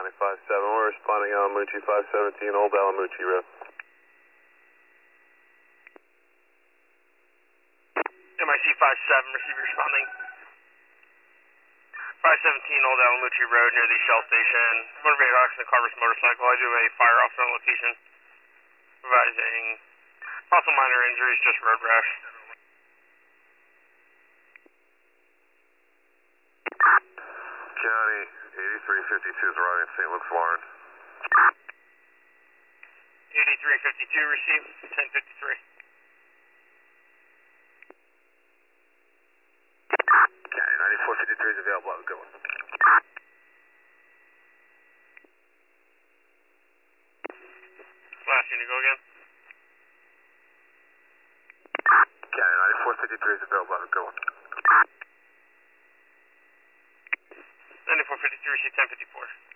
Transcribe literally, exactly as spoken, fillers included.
County five seven, we're responding Alamuchi five seventeen, Old Alamuchi Road. M I C five seven, receiver responding. five seventeen Old Alamuchi Road near the Shell Station. Motivated accident, car versus motorcycle. I do have a fire officer on location. Advising possible minor injuries, just road rash. County eighty-three fifty-two is arriving at Saint Luke's Lawrence. eighty-three fifty-two received, ten fifty-three. County ninety-four fifty-three is available, have a good one. Last unit, go again. County ninety-four fifty-three is available, have a good one. ninety-four fifty-three, received ten fifty-four.